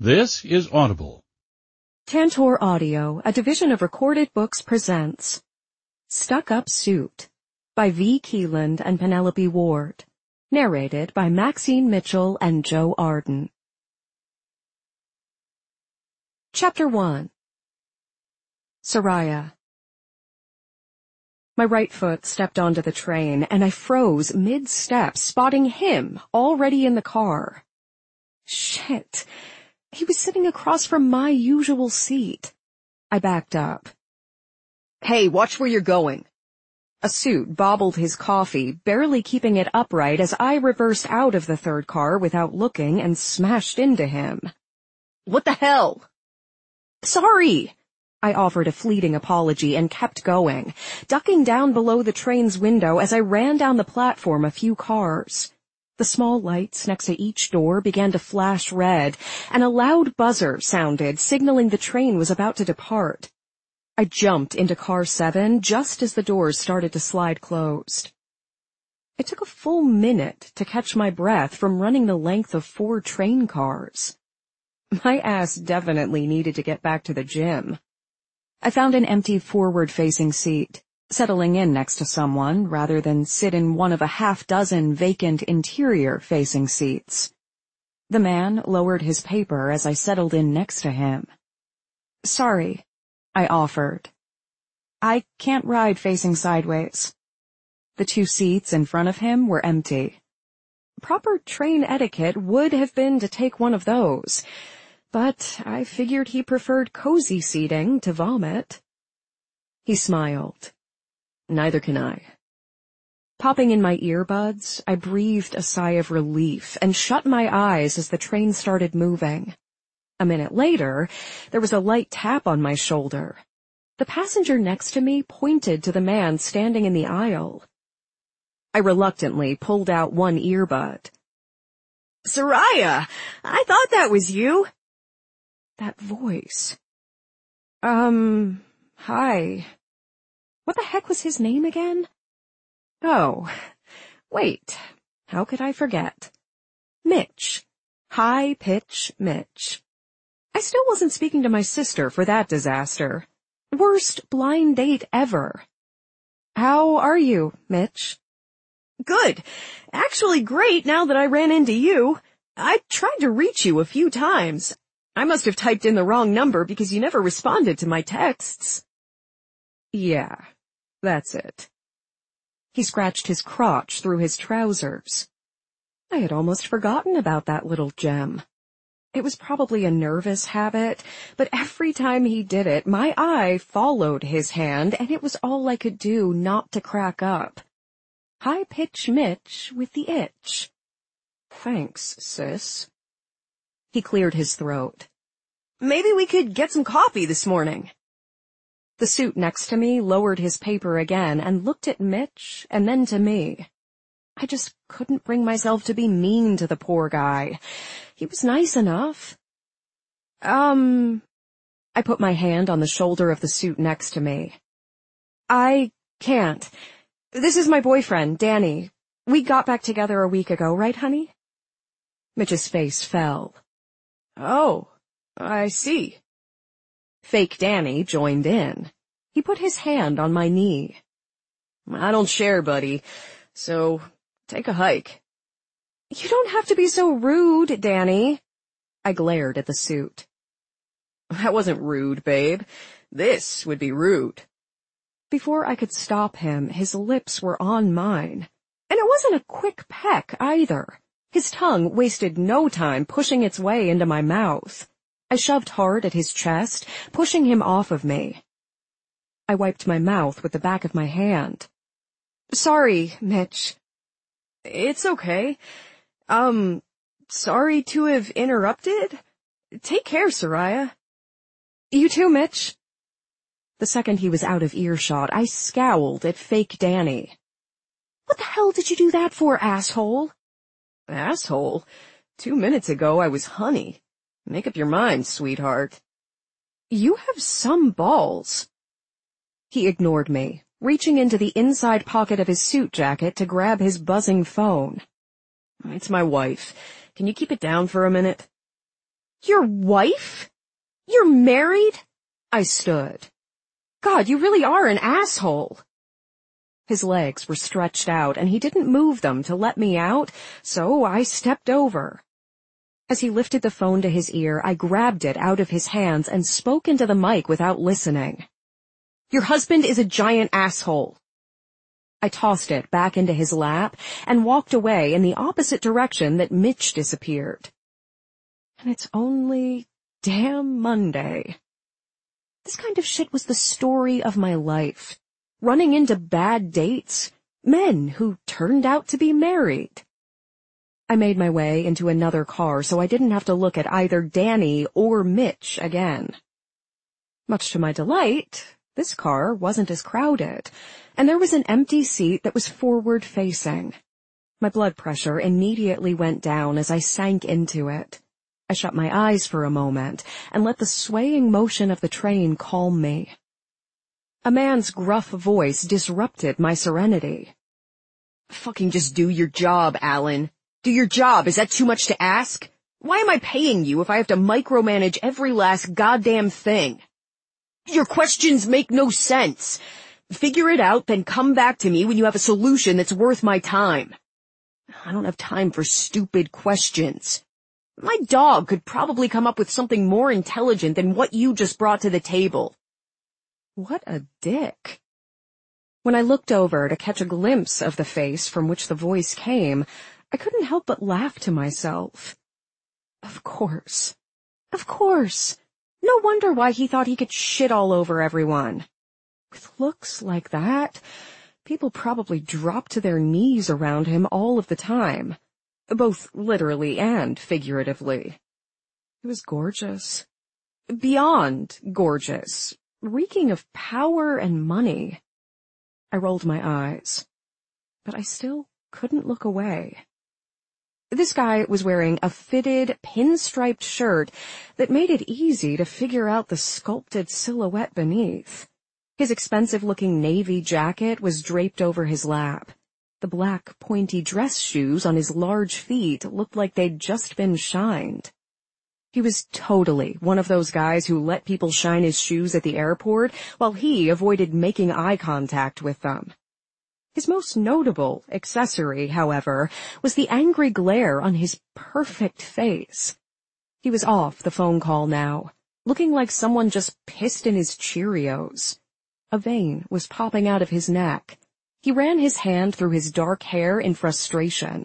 This is Audible. Tantor Audio, a division of Recorded Books, presents Stuck-Up Suit by V. Keeland and Penelope Ward. Narrated by Maxine Mitchell and Joe Arden. Chapter 1. Soraya. My right foot stepped onto the train, and I froze mid-step, spotting him already in the car. Shit. He was sitting across from my usual seat. I backed up. Hey, watch where you're going. A suit bobbled his coffee, barely keeping it upright as I reversed out of the third car without looking and smashed into him. What the hell? Sorry. I offered a fleeting apology and kept going, ducking down below the train's window as I ran down the platform a few cars. The small lights next to each door began to flash red, and a loud buzzer sounded, signaling the train was about to depart. I jumped into car 7 just as the doors started to slide closed. It took a full minute to catch my breath from running the length of 4 train cars. My ass definitely needed to get back to the gym. I found an empty forward-facing seat, settling in next to someone rather than sit in one of a half-dozen vacant interior-facing seats. The man lowered his paper as I settled in next to him. Sorry, I offered. I can't ride facing sideways. The 2 seats in front of him were empty. Proper train etiquette would have been to take one of those, but I figured he preferred cozy seating to vomit. He smiled. Neither can I. Popping in my earbuds, I breathed a sigh of relief and shut my eyes as the train started moving. A minute later, there was a light tap on my shoulder. The passenger next to me pointed to the man standing in the aisle. I reluctantly pulled out one earbud. Soraya, I thought that was you. That voice. Hi. What the heck was his name again? Oh, wait, how could I forget? Mitch. High Pitch Mitch. I still wasn't speaking to my sister for that disaster. Worst blind date ever. How are you, Mitch? Good. Actually great now that I ran into you. I tried to reach you a few times. I must have typed in the wrong number because you never responded to my texts. Yeah, that's it. He scratched his crotch through his trousers. I had almost forgotten about that little gem. It was probably a nervous habit, but every time he did it, my eye followed his hand, and it was all I could do not to crack up. High Pitch Mitch with the itch. Thanks, sis. He cleared his throat. Maybe we could get some coffee this morning. The suit next to me lowered his paper again and looked at Mitch and then to me. I just couldn't bring myself to be mean to the poor guy. He was nice enough. I put my hand on the shoulder of the suit next to me. I can't. This is my boyfriend, Danny. We got back together a week ago, right, honey? Mitch's face fell. Oh, I see. Fake Danny joined in. He put his hand on my knee. I don't share, buddy, so take a hike. You don't have to be so rude, Danny. I glared at the suit. That wasn't rude, babe. This would be rude. Before I could stop him, his lips were on mine. And it wasn't a quick peck, either. His tongue wasted no time pushing its way into my mouth. I shoved hard at his chest, pushing him off of me. I wiped my mouth with the back of my hand. Sorry, Mitch. It's okay. Sorry to have interrupted. Take care, Soraya. You too, Mitch. The second he was out of earshot, I scowled at fake Danny. What the hell did you do that for, asshole? Asshole? 2 minutes ago I was honey. Make up your mind, sweetheart. You have some balls. He ignored me, reaching into the inside pocket of his suit jacket to grab his buzzing phone. It's my wife. Can you keep it down for a minute? Your wife? You're married? I stood. God, you really are an asshole. His legs were stretched out, and he didn't move them to let me out, so I stepped over. As he lifted the phone to his ear, I grabbed it out of his hands and spoke into the mic without listening. Your husband is a giant asshole. I tossed it back into his lap and walked away in the opposite direction that Mitch disappeared. And it's only damn Monday. This kind of shit was the story of my life. Running into bad dates, men who turned out to be married. I made my way into another car so I didn't have to look at either Danny or Mitch again. Much to my delight, this car wasn't as crowded, and there was an empty seat that was forward-facing. My blood pressure immediately went down as I sank into it. I shut my eyes for a moment and let the swaying motion of the train calm me. A man's gruff voice disrupted my serenity. Fucking just do your job, Alan. Do your job. Is that too much to ask? Why am I paying you if I have to micromanage every last goddamn thing? Your questions make no sense. Figure it out, then come back to me when you have a solution that's worth my time. I don't have time for stupid questions. My dog could probably come up with something more intelligent than what you just brought to the table. What a dick. When I looked over to catch a glimpse of the face from which the voice came, I couldn't help but laugh to myself. Of course. Of course. No wonder why he thought he could shit all over everyone. With looks like that, people probably drop to their knees around him all of the time, both literally and figuratively. He was gorgeous. Beyond gorgeous, reeking of power and money. I rolled my eyes, but I still couldn't look away. This guy was wearing a fitted, pinstriped shirt that made it easy to figure out the sculpted silhouette beneath. His expensive-looking navy jacket was draped over his lap. The black, pointy dress shoes on his large feet looked like they'd just been shined. He was totally one of those guys who let people shine his shoes at the airport while he avoided making eye contact with them. His most notable accessory, however, was the angry glare on his perfect face. He was off the phone call now, looking like someone just pissed in his Cheerios. A vein was popping out of his neck. He ran his hand through his dark hair in frustration.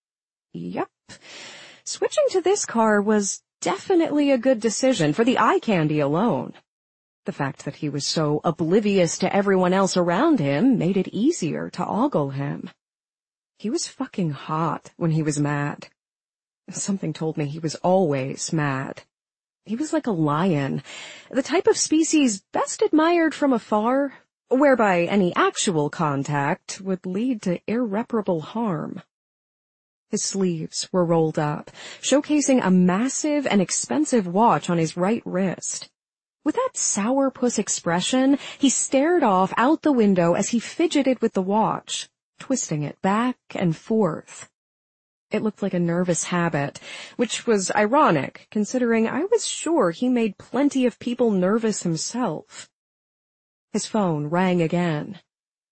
Yep, switching to this car was definitely a good decision for the eye candy alone. The fact that he was so oblivious to everyone else around him made it easier to ogle him. He was fucking hot when he was mad. Something told me he was always mad. He was like a lion, the type of species best admired from afar, whereby any actual contact would lead to irreparable harm. His sleeves were rolled up, showcasing a massive and expensive watch on his right wrist. With that sourpuss expression, he stared off out the window as he fidgeted with the watch, twisting it back and forth. It looked like a nervous habit, which was ironic, considering I was sure he made plenty of people nervous himself. His phone rang again.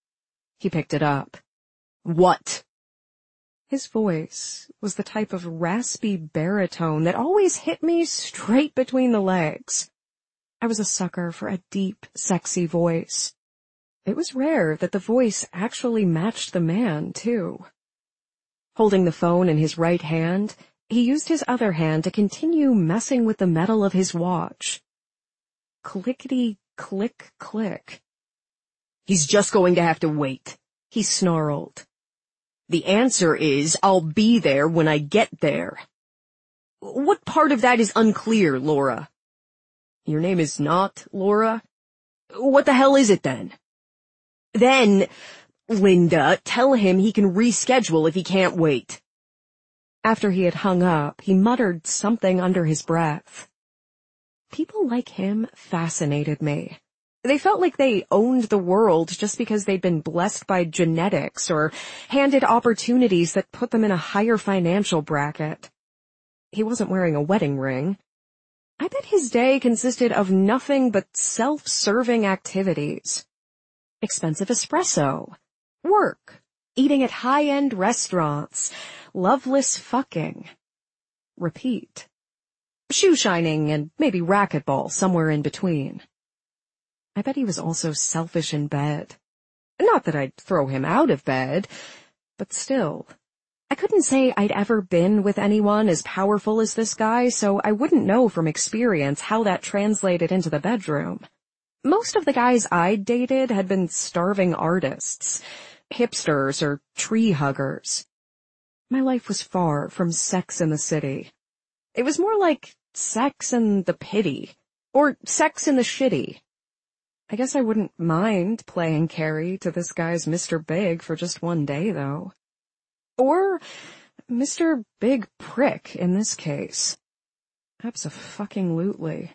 He picked it up. What? His voice was the type of raspy baritone that always hit me straight between the legs. I was a sucker for a deep, sexy voice. It was rare that the voice actually matched the man, too. Holding the phone in his right hand, he used his other hand to continue messing with the metal of his watch. Clickety-click-click. He's just going to have to wait, he snarled. The answer is I'll be there when I get there. What part of that is unclear, Laura? Your name is not Laura? What the hell is it then? Then, Linda, tell him he can reschedule if he can't wait. After he had hung up, he muttered something under his breath. People like him fascinated me. They felt like they owned the world just because they'd been blessed by genetics or handed opportunities that put them in a higher financial bracket. He wasn't wearing a wedding ring. I bet his day consisted of nothing but self-serving activities. Expensive espresso, work, eating at high-end restaurants, loveless fucking. Repeat. Shoe shining and maybe racquetball somewhere in between. I bet he was also selfish in bed. Not that I'd throw him out of bed, but still. I couldn't say I'd ever been with anyone as powerful as this guy, so I wouldn't know from experience how that translated into the bedroom. Most of the guys I'd dated had been starving artists, hipsters, or tree huggers. My life was far from Sex in the City. It was more like Sex and the Pity, or Sex in the Shitty. I guess I wouldn't mind playing Carrie to this guy's Mr. Big for just one day, though. Or Mr. Big Prick in this case. Abso-fucking-lutely.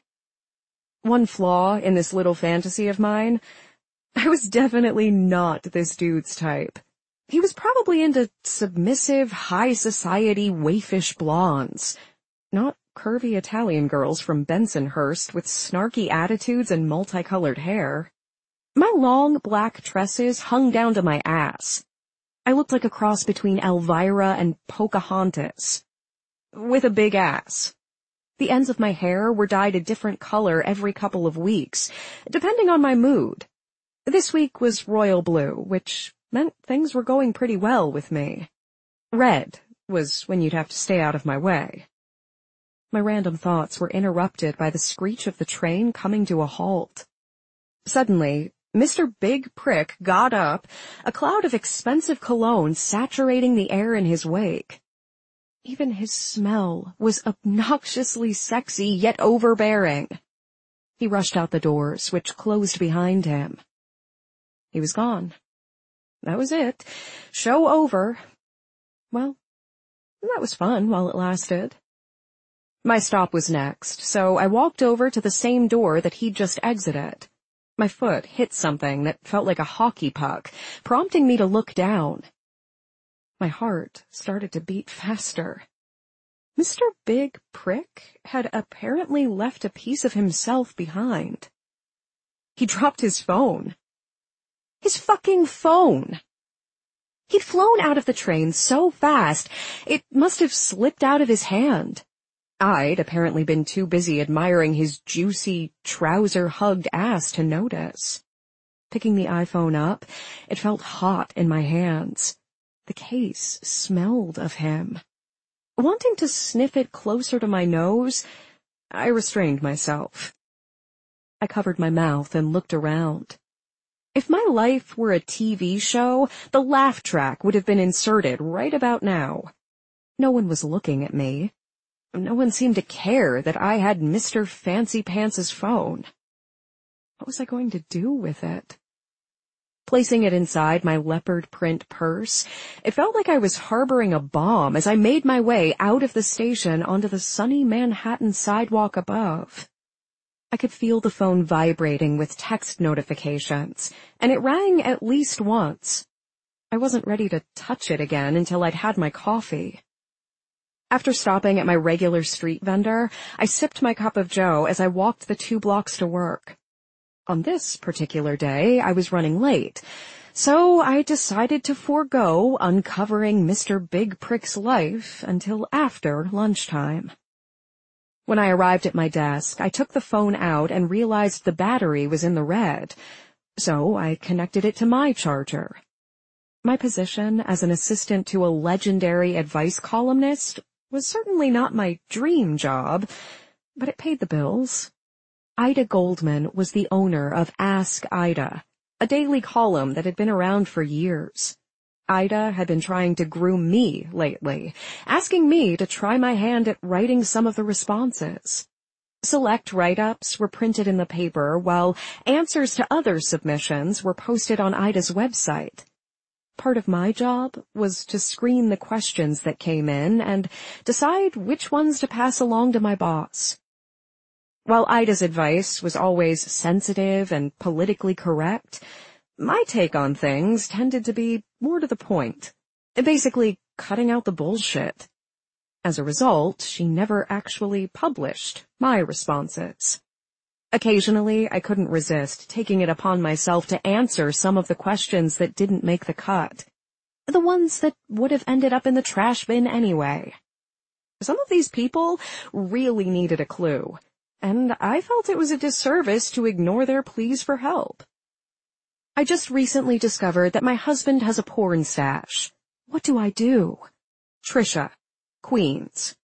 One flaw in this little fantasy of mine, I was definitely not this dude's type. He was probably into submissive, high society, waifish blondes, not curvy Italian girls from Bensonhurst with snarky attitudes and multicolored hair. My long black tresses hung down to my ass. I looked like a cross between Elvira and Pocahontas, with a big ass. The ends of my hair were dyed a different color every couple of weeks, depending on my mood. This week was royal blue, which meant things were going pretty well with me. Red was when you'd have to stay out of my way. My random thoughts were interrupted by the screech of the train coming to a halt. Suddenly, Mr. Big Prick got up, a cloud of expensive cologne saturating the air in his wake. Even his smell was obnoxiously sexy yet overbearing. He rushed out the doors, which closed behind him. He was gone. That was it. Show over. Well, that was fun while it lasted. My stop was next, so I walked over to the same door that he'd just exited. My foot hit something that felt like a hockey puck, prompting me to look down. My heart started to beat faster. Mr. Big Prick had apparently left a piece of himself behind. He dropped his phone. His fucking phone! He'd flown out of the train so fast, it must have slipped out of his hand. I'd apparently been too busy admiring his juicy, trouser-hugged ass to notice. Picking the iPhone up, it felt hot in my hands. The case smelled of him. Wanting to sniff it closer to my nose, I restrained myself. I covered my mouth and looked around. If my life were a TV show, the laugh track would have been inserted right about now. No one was looking at me. No one seemed to care that I had Mr. Fancy Pants' phone. What was I going to do with it? Placing it inside my leopard print purse, it felt like I was harboring a bomb as I made my way out of the station onto the sunny Manhattan sidewalk above. I could feel the phone vibrating with text notifications, and it rang at least once. I wasn't ready to touch it again until I'd had my coffee. After stopping at my regular street vendor, I sipped my cup of joe as I walked the 2 blocks to work. On this particular day, I was running late, so I decided to forego uncovering Mr. Big Prick's life until after lunchtime. When I arrived at my desk, I took the phone out and realized the battery was in the red, so I connected it to my charger. My position as an assistant to a legendary advice columnist was certainly not my dream job, but it paid the bills. Ida Goldman was the owner of Ask Ida, a daily column that had been around for years. Ida had been trying to groom me lately, asking me to try my hand at writing some of the responses. Select write-ups were printed in the paper, while answers to other submissions were posted on Ida's website. Part of my job was to screen the questions that came in and decide which ones to pass along to my boss. While Ida's advice was always sensitive and politically correct, my take on things tended to be more to the point, basically cutting out the bullshit. As a result, she never actually published my responses. Occasionally, I couldn't resist taking it upon myself to answer some of the questions that didn't make the cut. The ones that would have ended up in the trash bin anyway. Some of these people really needed a clue, and I felt it was a disservice to ignore their pleas for help. I just recently discovered that my husband has a porn stash. What do I do? Trisha, Queens.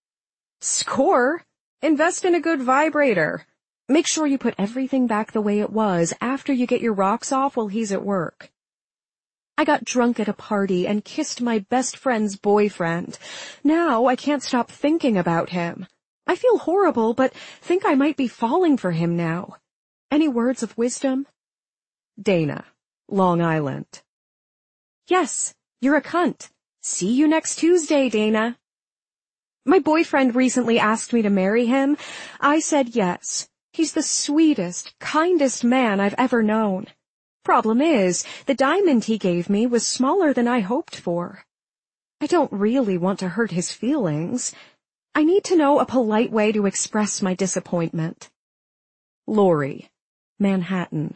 Score! Invest in a good vibrator. Make sure you put everything back the way it was after you get your rocks off while he's at work. I got drunk at a party and kissed my best friend's boyfriend. Now I can't stop thinking about him. I feel horrible, but think I might be falling for him now. Any words of wisdom? Dana, Long Island. Yes, you're a cunt. See you next Tuesday, Dana. My boyfriend recently asked me to marry him. I said yes. He's the sweetest, kindest man I've ever known. Problem is, the diamond he gave me was smaller than I hoped for. I don't really want to hurt his feelings. I need to know a polite way to express my disappointment. Lori, Manhattan.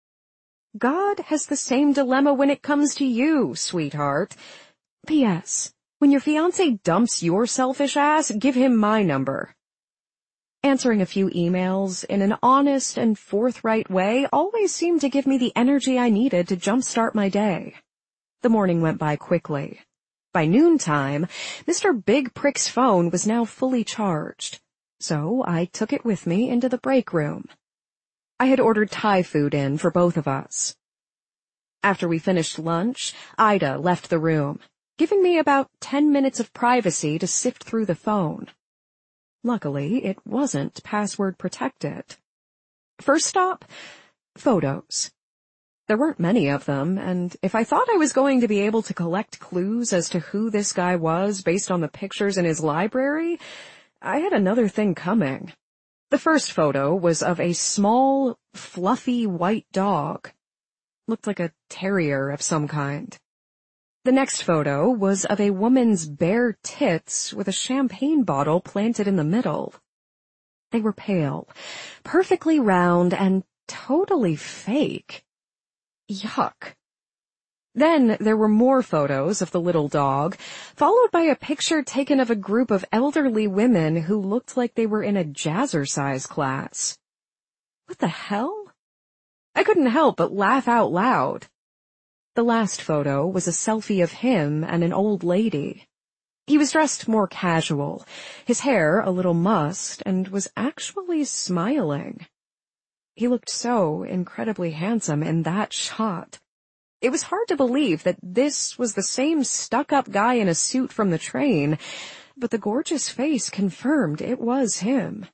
God has the same dilemma when it comes to you, sweetheart. P.S. When your fiancé dumps your selfish ass, give him my number. Answering a few emails in an honest and forthright way always seemed to give me the energy I needed to jumpstart my day. The morning went by quickly. By noontime, Mr. Big Prick's phone was now fully charged, so I took it with me into the break room. I had ordered Thai food in for both of us. After we finished lunch, Ida left the room, giving me about 10 minutes of privacy to sift through the phone. Luckily, it wasn't password protected. First stop, photos. There weren't many of them, and if I thought I was going to be able to collect clues as to who this guy was based on the pictures in his library, I had another thing coming. The first photo was of a small, fluffy white dog. Looked like a terrier of some kind. The next photo was of a woman's bare tits with a champagne bottle planted in the middle. They were pale, perfectly round, and totally fake. Yuck. Then there were more photos of the little dog, followed by a picture taken of a group of elderly women who looked like they were in a jazzercise class. What the hell? I couldn't help but laugh out loud. The last photo was a selfie of him and an old lady. He was dressed more casual, his hair a little mussed, and was actually smiling. He looked so incredibly handsome in that shot. It was hard to believe that this was the same stuck-up guy in a suit from the train, but the gorgeous face confirmed it was him.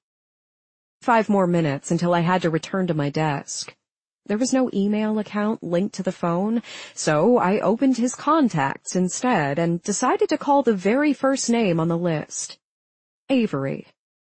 5 more minutes until I had to return to my desk. There was no email account linked to the phone, so I opened his contacts instead and decided to call the very first name on the list. Avery.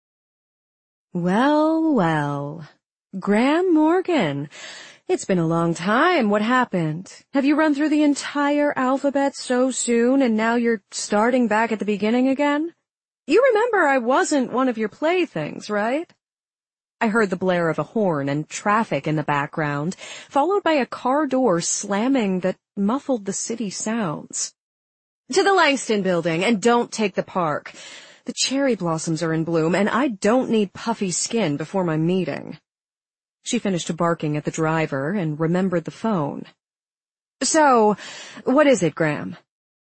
Well, well. Graham Morgan. It's been a long time. What happened? Have you run through the entire alphabet so soon and now you're starting back at the beginning again? You remember I wasn't one of your playthings, right? I heard the blare of a horn and traffic in the background, followed by a car door slamming that muffled the city sounds. To the Langston Building, and don't take the park. The cherry blossoms are in bloom, and I don't need puffy skin before my meeting. She finished barking at the driver and remembered the phone. So, what is it, Graham?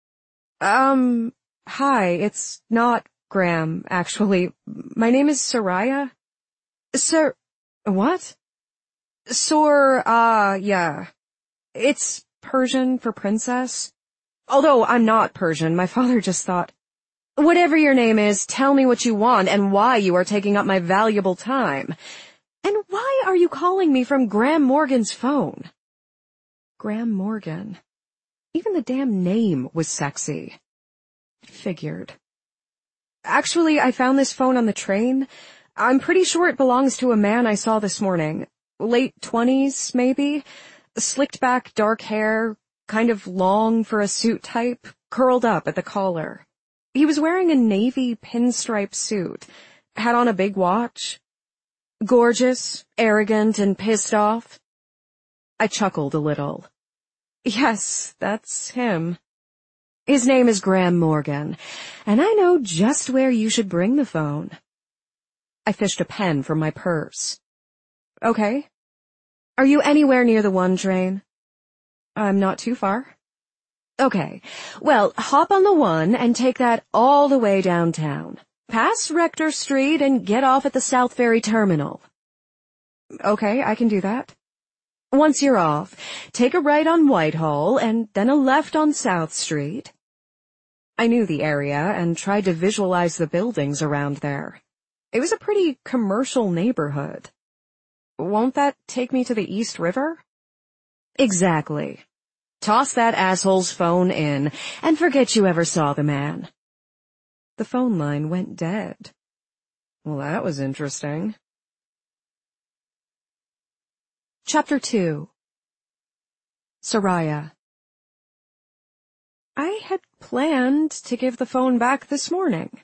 Hi, it's not Graham, actually. My name is Soraya. Sir, what? Yeah. It's Persian for princess. Although I'm not Persian, my father just thought, whatever your name is, tell me what you want and why you are taking up my valuable time. And why are you calling me from Graham Morgan's phone? Graham Morgan. Even the damn name was sexy. Figured. Actually, I found this phone on the train. I'm pretty sure it belongs to a man I saw this morning. Late 20s, maybe. Slicked back dark hair, kind of long for a suit type, curled up at the collar. He was wearing a navy pinstripe suit, had on a big watch. Gorgeous, arrogant, and pissed off. I chuckled a little. Yes, that's him. His name is Graham Morgan, and I know just where you should bring the phone. I fished a pen from my purse. Okay. Are you anywhere near the 1 train? I'm not too far. Okay. Well, hop on the 1 and take that all the way downtown. Pass Rector Street and get off at the South Ferry Terminal. Okay, I can do that. Once you're off, take a right on Whitehall and then a left on South Street. I knew the area and tried to visualize the buildings around there. It was a pretty commercial neighborhood. Won't that take me to the East River? Exactly. Toss that asshole's phone in and forget you ever saw the man. The phone line went dead. Well, that was interesting. Chapter 2. Soraya. I had planned to give the phone back this morning.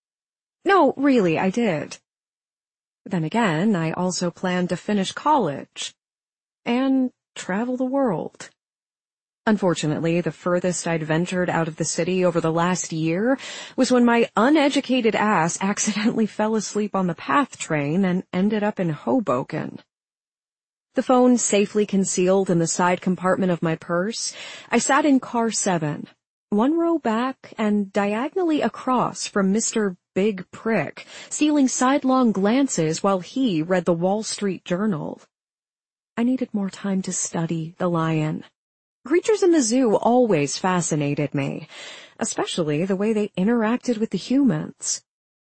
No, really, I did. Then again, I also planned to finish college and travel the world. Unfortunately, the furthest I'd ventured out of the city over the last year was when my uneducated ass accidentally fell asleep on the PATH train and ended up in Hoboken. The phone safely concealed in the side compartment of my purse, I sat in car 7, 1 row back and diagonally across from Mr. Big Prick, stealing sidelong glances while he read the Wall Street Journal. I needed more time to study the lion. Creatures in the zoo always fascinated me, especially the way they interacted with the humans.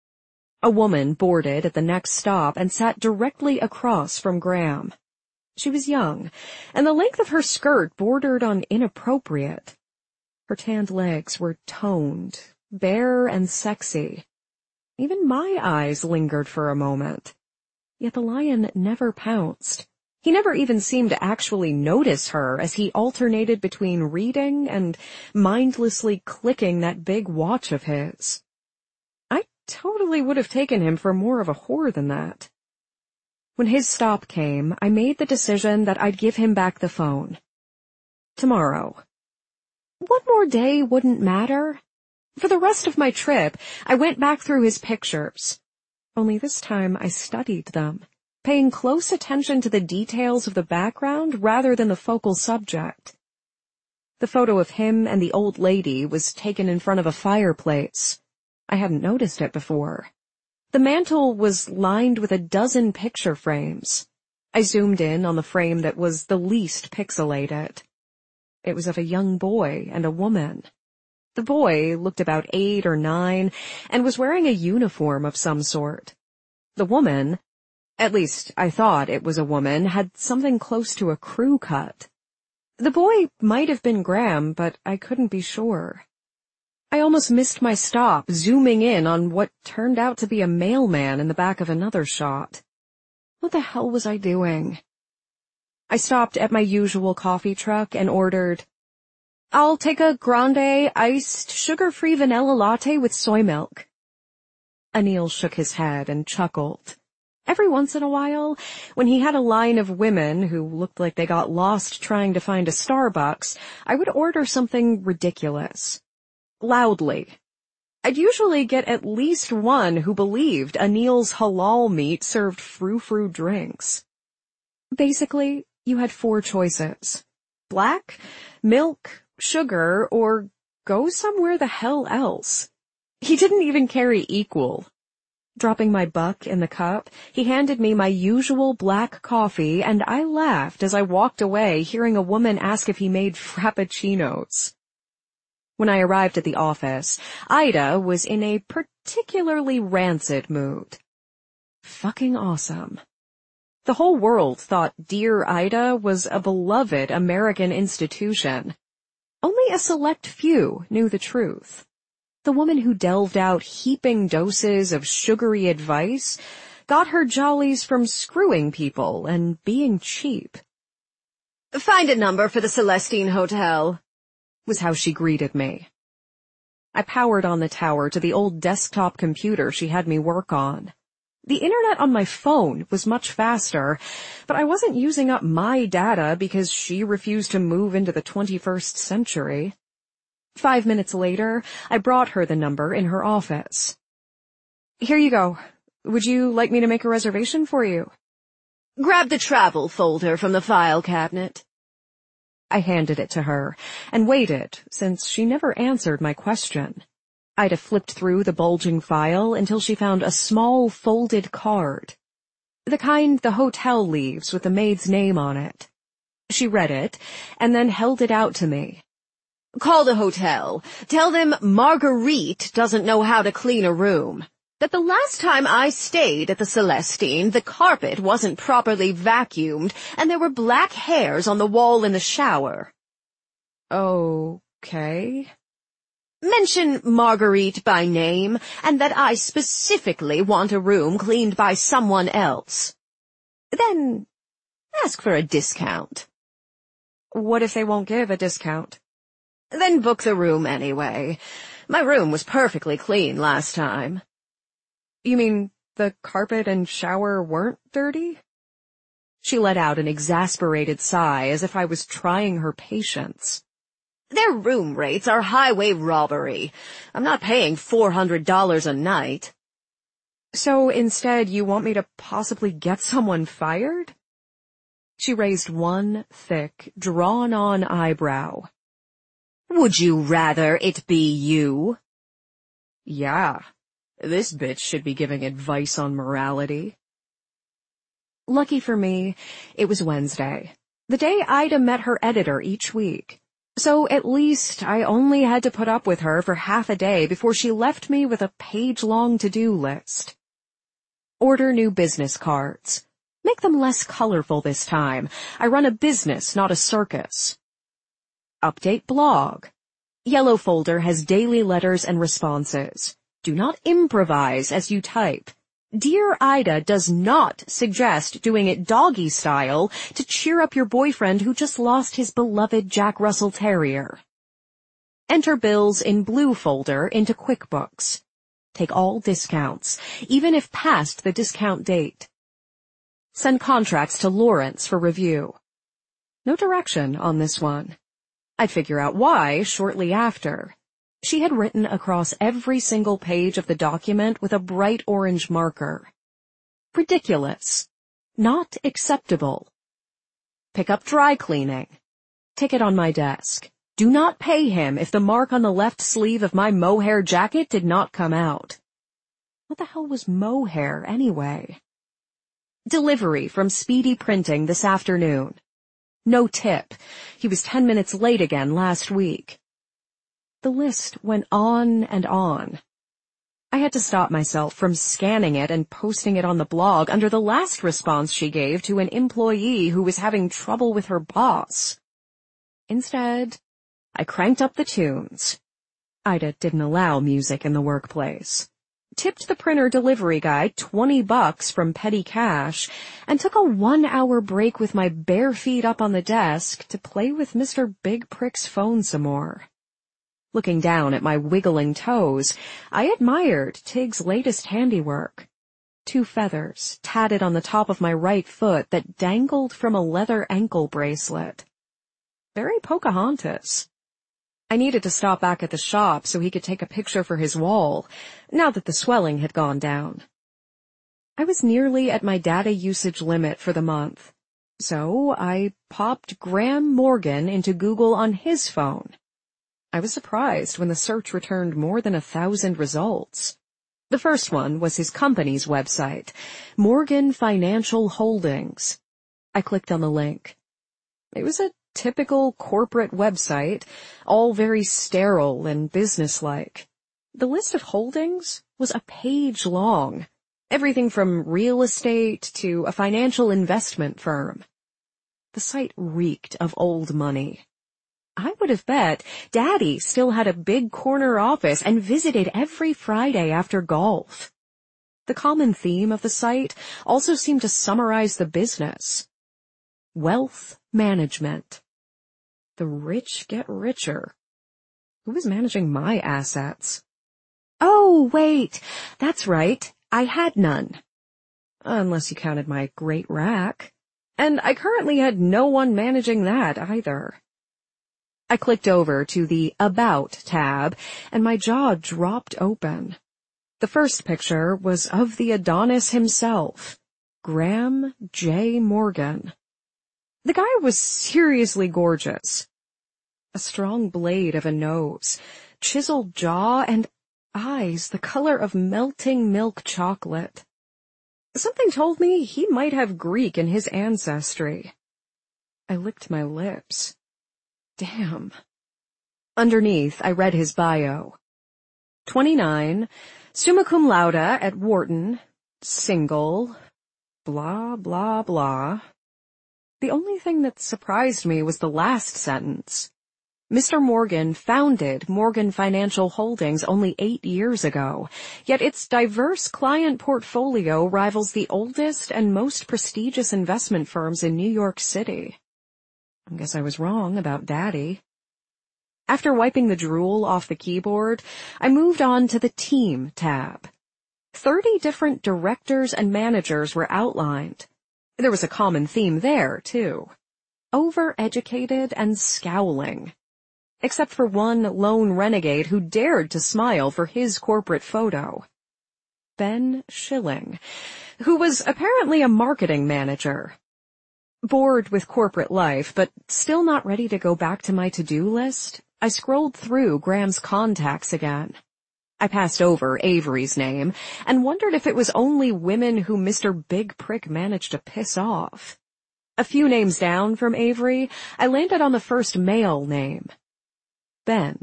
A woman boarded at the next stop and sat directly across from Graham. She was young, and the length of her skirt bordered on inappropriate. Her tanned legs were toned, bare and sexy. Even my eyes lingered for a moment. Yet the lion never pounced. He never even seemed to actually notice her as he alternated between reading and mindlessly clicking that big watch of his. I totally would have taken him for more of a whore than that. When his stop came, I made the decision that I'd give him back the phone. Tomorrow. One more day wouldn't matter. For the rest of my trip, I went back through his pictures. Only this time I studied them, paying close attention to the details of the background rather than the focal subject. The photo of him and the old lady was taken in front of a fireplace. I hadn't noticed it before. The mantel was lined with a dozen picture frames. I zoomed in on the frame that was the least pixelated. It was of a young boy and a woman. The boy looked about 8 or 9 and was wearing a uniform of some sort. The woman, at least I thought it was a woman, had something close to a crew cut. The boy might have been Graham, but I couldn't be sure. I almost missed my stop, zooming in on what turned out to be a mailman in the back of another shot. What the hell was I doing? I stopped at my usual coffee truck and ordered, "I'll take a grande iced sugar-free vanilla latte with soy milk." Anil shook his head and chuckled. Every once in a while, when he had a line of women who looked like they got lost trying to find a Starbucks, I would order something ridiculous. Loudly. I'd usually get at least one who believed Anil's halal meat served frou-frou drinks. Basically, you had 4 choices. Black, milk, sugar, or go somewhere the hell else. He didn't even carry equal. Dropping my buck in the cup, he handed me my usual black coffee, and I laughed as I walked away, hearing a woman ask if he made frappuccinos. When I arrived at the office, Ida was in a particularly rancid mood. Fucking awesome. The whole world thought Dear Ida was a beloved American institution. Only a select few knew the truth. The woman who delved out heaping doses of sugary advice got her jollies from screwing people and being cheap. "Find a number for the Celestine Hotel," was how she greeted me. I powered on the tower to the old desktop computer she had me work on. The internet on my phone was much faster, but I wasn't using up my data because she refused to move into the 21st century. 5 minutes later, I brought her the number in her office. Here you go. Would you like me to make a reservation for you? Grab the travel folder from the file cabinet. I handed it to her and waited, since she never answered my question. Ida flipped through the bulging file until she found a small folded card. The kind the hotel leaves with the maid's name on it. She read it and then held it out to me. Call the hotel. Tell them Marguerite doesn't know how to clean a room. That the last time I stayed at the Celestine, the carpet wasn't properly vacuumed and there were black hairs on the wall in the shower. Okay. Mention Marguerite by name and that I specifically want a room cleaned by someone else. Then ask for a discount. What if they won't give a discount? Then book the room anyway. My room was perfectly clean last time. You mean the carpet and shower weren't dirty? She let out an exasperated sigh as if I was trying her patience. Their room rates are highway robbery. I'm not paying $400 a night. So instead you want me to possibly get someone fired? She raised one thick, drawn-on eyebrow. Would you rather it be you? Yeah. This bitch should be giving advice on morality. Lucky for me, it was Wednesday, the day Ida met her editor each week. So at least I only had to put up with her for half a day before she left me with a page-long to-do list. Order new business cards. Make them less colorful this time. I run a business, not a circus. Update blog. Yellow folder has daily letters and responses. Do not improvise as you type. Dear Ida does not suggest doing it doggy style to cheer up your boyfriend who just lost his beloved Jack Russell Terrier. Enter bills in blue folder into QuickBooks. Take all discounts, even if past the discount date. Send contracts to Lawrence for review. No direction on this one. I'd figure out why shortly after. She had written across every single page of the document with a bright orange marker. Ridiculous. Not acceptable. Pick up dry cleaning. Ticket on my desk. Do not pay him if the mark on the left sleeve of my mohair jacket did not come out. What the hell was mohair anyway? Delivery from Speedy Printing this afternoon. No tip. He was 10 minutes late again last week. The list went on and on. I had to stop myself from scanning it and posting it on the blog under the last response she gave to an employee who was having trouble with her boss. Instead, I cranked up the tunes. Ida didn't allow music in the workplace. Tipped the printer delivery guy $20 from petty cash, and took a 1-hour break with my bare feet up on the desk to play with Mr. Big Prick's phone some more. Looking down at my wiggling toes, I admired Tig's latest handiwork. 2 feathers tatted on the top of my right foot that dangled from a leather ankle bracelet. Very Pocahontas. I needed to stop back at the shop so he could take a picture for his wall, now that the swelling had gone down. I was nearly at my data usage limit for the month, so I popped Graham Morgan into Google on his phone. I was surprised when the search returned more than 1,000 results. The first one was his company's website, Morgan Financial Holdings. I clicked on the link. It was a typical corporate website, all very sterile and businesslike. The list of holdings was a page long, everything from real estate to a financial investment firm. The site reeked of old money. I would have bet Daddy still had a big corner office and visited every Friday after golf. The common theme of the site also seemed to summarize the business. Wealth management. The rich get richer. Who was managing my assets? Oh, wait, that's right. I had none. Unless you counted my great rack. And I currently had no one managing that either. I clicked over to the About tab, and my jaw dropped open. The first picture was of the Adonis himself, Graham J. Morgan. The guy was seriously gorgeous. A strong blade of a nose, chiseled jaw, and eyes the color of melting milk chocolate. Something told me he might have Greek in his ancestry. I licked my lips. Damn. Underneath, I read his bio. 29, summa cum laude at Wharton, single, blah, blah, blah. The only thing that surprised me was the last sentence. Mr. Morgan founded Morgan Financial Holdings only 8 years ago, yet its diverse client portfolio rivals the oldest and most prestigious investment firms in New York City. I guess I was wrong about Daddy. After wiping the drool off the keyboard, I moved on to the Team tab. 30 different directors and managers were outlined. There was a common theme there, too. Overeducated and scowling. Except for one lone renegade who dared to smile for his corporate photo. Ben Schilling, who was apparently a marketing manager. Bored with corporate life, but still not ready to go back to my to-do list, I scrolled through Graham's contacts again. I passed over Avery's name and wondered if it was only women who Mr. Big Prick managed to piss off. A few names down from Avery, I landed on the first male name. Ben.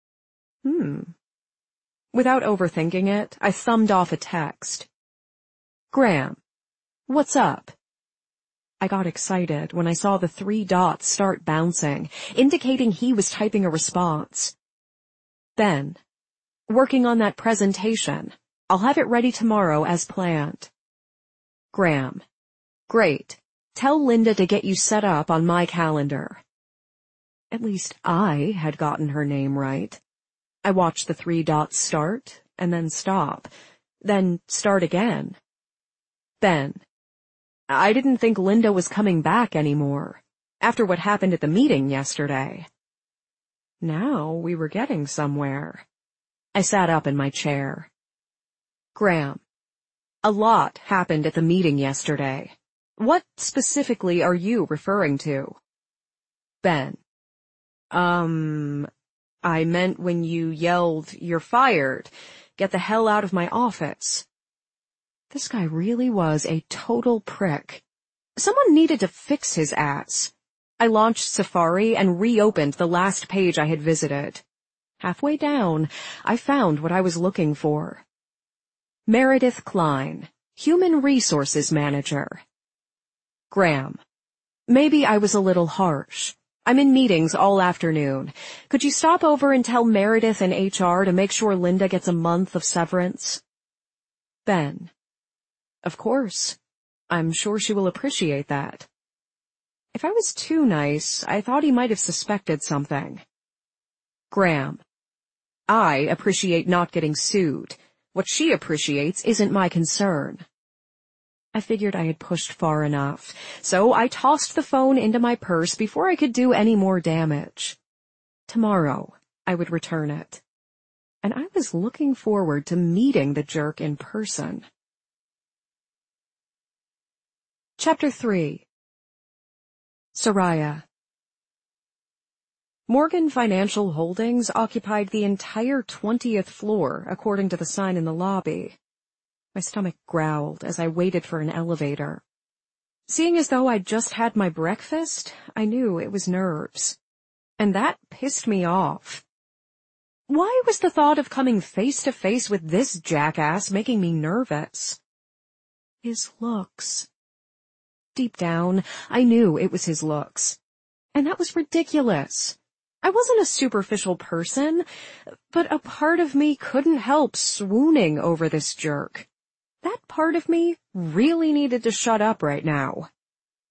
Without overthinking it, I thumbed off a text. Graham, what's up? I got excited when I saw the 3 dots start bouncing, indicating he was typing a response. Ben, working on that presentation. I'll have it ready tomorrow as planned. Graham, great. Tell Linda to get you set up on my calendar. At least I had gotten her name right. I watched the 3 dots start, and then stop, then start again. Ben, I didn't think Linda was coming back anymore, after what happened at the meeting yesterday. Now we were getting somewhere. I sat up in my chair. Graham, a lot happened at the meeting yesterday. What specifically are you referring to? Ben, I meant when you yelled, "You're fired. Get the hell out of my office." This guy really was a total prick. Someone needed to fix his ass. I launched Safari and reopened the last page I had visited. Halfway down, I found what I was looking for. Meredith Klein, Human Resources Manager. Graham, maybe I was a little harsh. I'm in meetings all afternoon. Could you stop over and tell Meredith and HR to make sure Linda gets a month of severance? Ben, of course. I'm sure she will appreciate that. If I was too nice, I thought he might have suspected something. Graham, I appreciate not getting sued. What she appreciates isn't my concern. I figured I had pushed far enough, so I tossed the phone into my purse before I could do any more damage. Tomorrow, I would return it. And I was looking forward to meeting the jerk in person. Chapter 3. Soraya. Morgan Financial Holdings occupied the entire 20th floor, according to the sign in the lobby. My stomach growled as I waited for an elevator. Seeing as though I'd just had my breakfast, I knew it was nerves. And that pissed me off. Why was the thought of coming face to face with this jackass making me nervous? His looks. Deep down, I knew it was his looks. And that was ridiculous. I wasn't a superficial person, but a part of me couldn't help swooning over this jerk. That part of me really needed to shut up right now.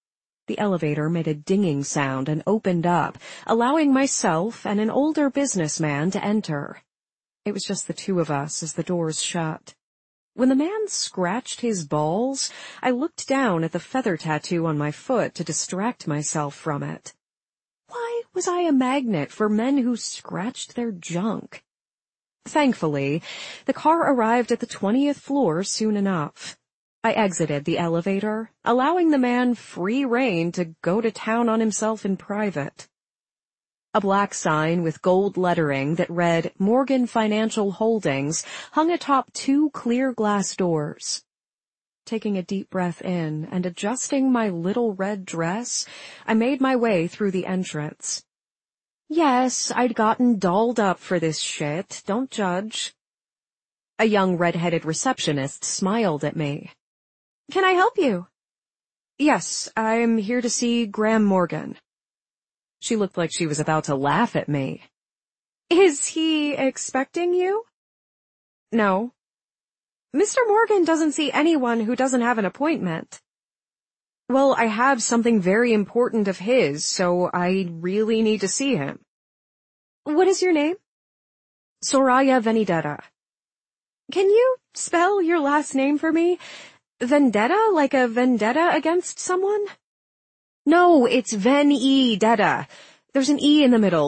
The elevator made a dinging sound and opened up, allowing myself and an older businessman to enter. It was just the two of us as the doors shut. When the man scratched his balls, I looked down at the feather tattoo on my foot to distract myself from it. Why was I a magnet for men who scratched their junk? Thankfully, the car arrived at the 20th floor soon enough. I exited the elevator, allowing the man free rein to go to town on himself in private. A black sign with gold lettering that read Morgan Financial Holdings hung atop two clear glass doors. Taking a deep breath in and adjusting my little red dress, I made my way through the entrance. Yes, I'd gotten dolled up for this shit, don't judge. A young red-headed receptionist smiled at me. Can I help you? Yes, I'm here to see Graham Morgan. She looked like she was about to laugh at me. Is he expecting you? No. Mr. Morgan doesn't see anyone who doesn't have an appointment. Well, I have something very important of his, so I really need to see him. What is your name? Soraya Venidetta. Can you spell your last name for me? Vendetta, like a vendetta against someone? No, it's Venedetta. There's an E in the middle.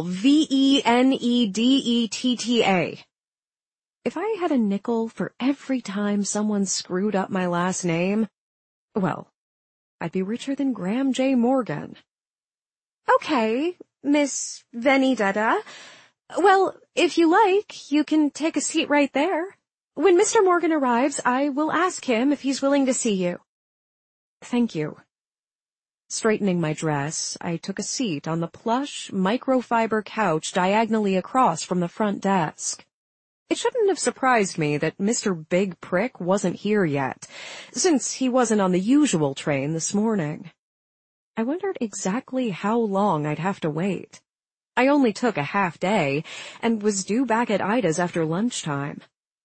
Venedetta. If I had a nickel for every time someone screwed up my last name, well, I'd be richer than Graham J. Morgan. Okay, Miss Venedetta. Well, if you like, you can take a seat right there. When Mr. Morgan arrives, I will ask him if he's willing to see you. Thank you. Straightening my dress, I took a seat on the plush, microfiber couch diagonally across from the front desk. It shouldn't have surprised me that Mr. Big Prick wasn't here yet, since he wasn't on the usual train this morning. I wondered exactly how long I'd have to wait. I only took a half day, and was due back at Ida's after lunchtime.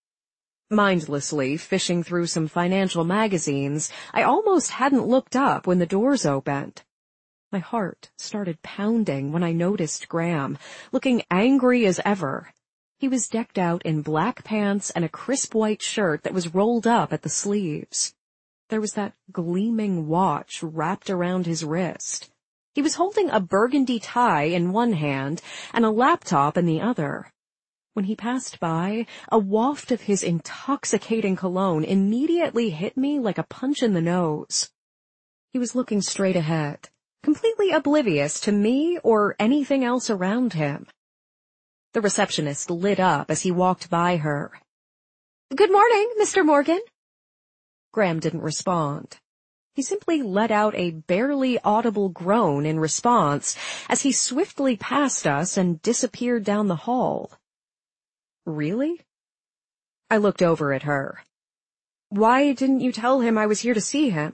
Mindlessly fishing through some financial magazines, I almost hadn't looked up when the doors opened. My heart started pounding when I noticed Graham, looking angry as ever. He was decked out in black pants and a crisp white shirt that was rolled up at the sleeves. There was that gleaming watch wrapped around his wrist. He was holding a burgundy tie in one hand and a laptop in the other. When he passed by, a waft of his intoxicating cologne immediately hit me like a punch in the nose. He was looking straight ahead, completely oblivious to me or anything else around him. The receptionist lit up as he walked by her. Good morning, Mr. Morgan. Graham didn't respond. He simply let out a barely audible groan in response as he swiftly passed us and disappeared down the hall. Really? I looked over at her. Why didn't you tell him I was here to see him?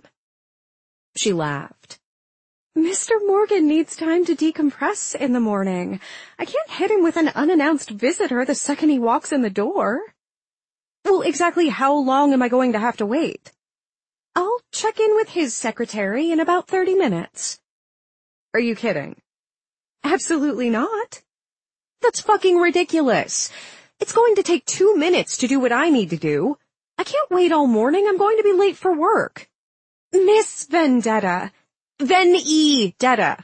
She laughed. Mr. Morgan needs time to decompress in the morning. I can't hit him with an unannounced visitor the second he walks in the door. Well, exactly how long am I going to have to wait? I'll check in with his secretary in about 30 minutes. Are you kidding? Absolutely not. That's fucking ridiculous. It's going to take 2 minutes to do what I need to do. I can't wait all morning. I'm going to be late for work. Miss Vendetta. Venedetta.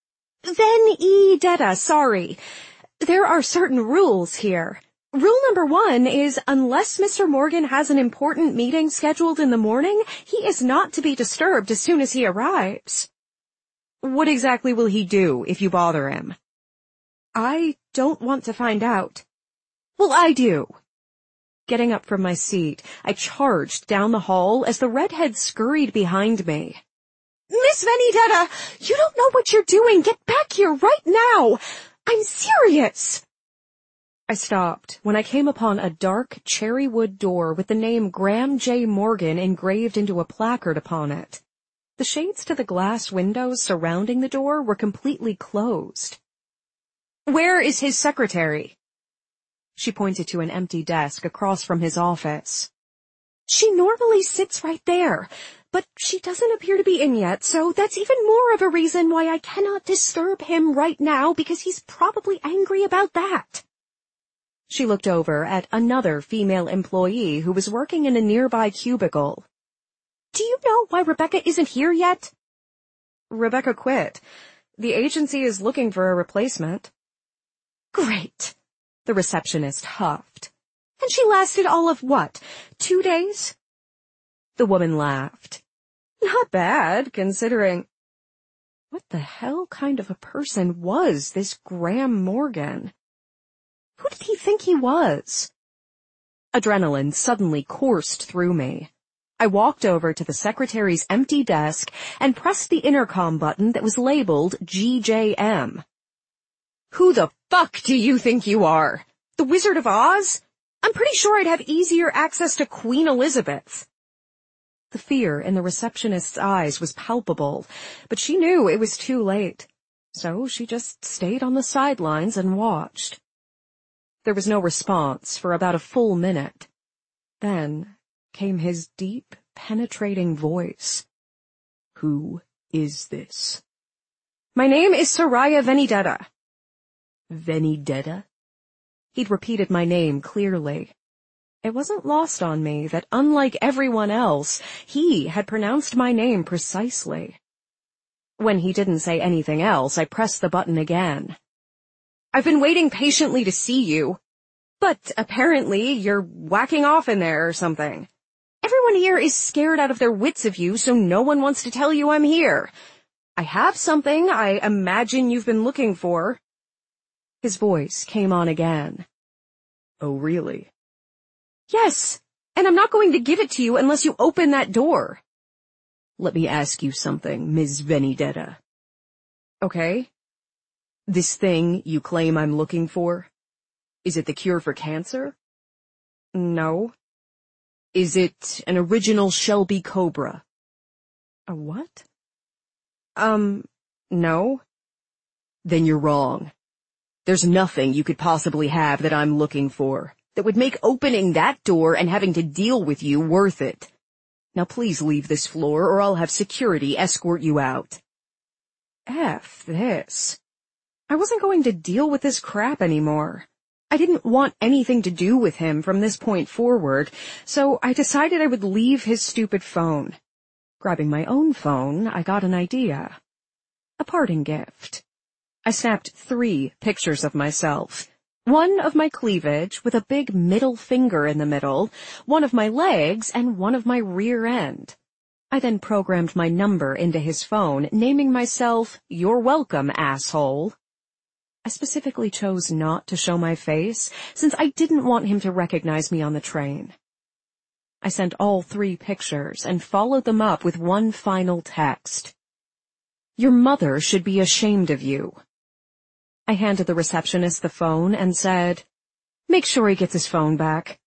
Venedetta, sorry. There are certain rules here. Rule number 1 is unless Mr. Morgan has an important meeting scheduled in the morning, he is not to be disturbed as soon as he arrives. What exactly will he do if you bother him? I don't want to find out. Well, I do. Getting up from my seat, I charged down the hall as the redhead scurried behind me. Miss Venedetta, you don't know what you're doing. Get back here right now. I'm serious. I stopped when I came upon a dark cherry wood door with the name Graham J. Morgan engraved into a placard upon it. The shades to the glass windows surrounding the door were completely closed. Where is his secretary? She pointed to an empty desk across from his office. She normally sits right there, but she doesn't appear to be in yet, so that's even more of a reason why I cannot disturb him right now, because he's probably angry about that. She looked over at another female employee who was working in a nearby cubicle. Do you know why Rebecca isn't here yet? Rebecca quit. The agency is looking for a replacement. Great, the receptionist huffed. And she lasted all of what, 2 days? The woman laughed. Not bad, considering. What the hell kind of a person was this Graham Morgan? Who did he think he was? Adrenaline suddenly coursed through me. I walked over to the secretary's empty desk and pressed the intercom button that was labeled GJM. Who the fuck do you think you are? The Wizard of Oz? I'm pretty sure I'd have easier access to Queen Elizabeth. The fear in the receptionist's eyes was palpable, but she knew it was too late, so she just stayed on the sidelines and watched. There was no response for about a full minute. Then came his deep, penetrating voice. Who is this? My name is Soraya Venidetta. Venidetta? He'd repeated my name clearly. It wasn't lost on me that, unlike everyone else, he had pronounced my name precisely. When he didn't say anything else, I pressed the button again. I've been waiting patiently to see you, but apparently you're whacking off in there or something. Everyone here is scared out of their wits of you, so no one wants to tell you I'm here. I have something I imagine you've been looking for. His voice came on again. Oh, really? Yes, and I'm not going to give it to you unless you open that door. Let me ask you something, Ms. Venidetta. Okay. This thing you claim I'm looking for, is it the cure for cancer? No. Is it an original Shelby Cobra? A what? No. Then you're wrong. There's nothing you could possibly have that I'm looking for that would make opening that door and having to deal with you worth it. Now please leave this floor or I'll have security escort you out. F this. I wasn't going to deal with this crap anymore. I didn't want anything to do with him from this point forward, so I decided I would leave his stupid phone. Grabbing my own phone, I got an idea. A parting gift. I snapped 3 pictures of myself. One of my cleavage with a big middle finger in the middle, one of my legs, and one of my rear end. I then programmed my number into his phone, naming myself, "You're welcome, asshole." I specifically chose not to show my face, since I didn't want him to recognize me on the train. I sent all 3 pictures and followed them up with one final text. Your mother should be ashamed of you. I handed the receptionist the phone and said, make sure he gets his phone back.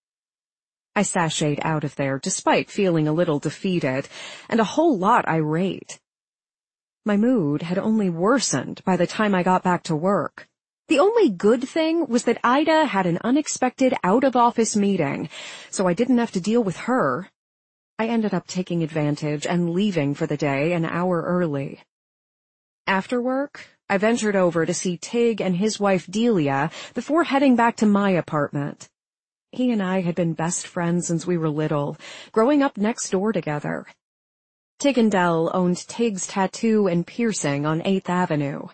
I sashayed out of there despite feeling a little defeated and a whole lot irate. My mood had only worsened by the time I got back to work. The only good thing was that Ida had an unexpected out-of-office meeting, so I didn't have to deal with her. I ended up taking advantage and leaving for the day an hour early. After work, I ventured over to see Tig and his wife Delia before heading back to my apartment. He and I had been best friends since we were little, growing up next door together. Tig and Dell owned Tig's Tattoo and Piercing on 8th Avenue.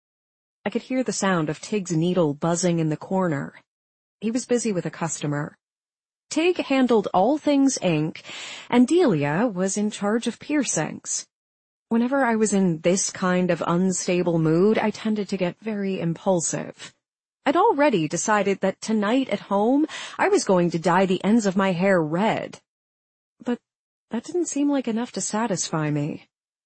I could hear the sound of Tig's needle buzzing in the corner. He was busy with a customer. Tig handled all things ink, and Delia was in charge of piercings. Whenever I was in this kind of unstable mood, I tended to get very impulsive. I'd already decided that tonight at home, I was going to dye the ends of my hair red. But that didn't seem like enough to satisfy me.